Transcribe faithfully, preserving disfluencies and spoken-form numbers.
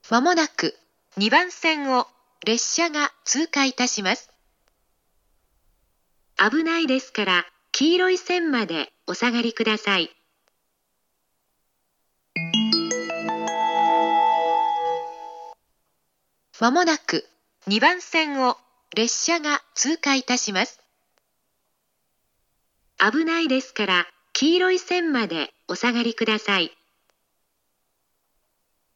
まもなくにばん線を列車が通過いたします。危ないですから黄色い線までお下がりください。まもなくにばん線を列車が通過いたします。危ないですから黄色い線までお下がりください。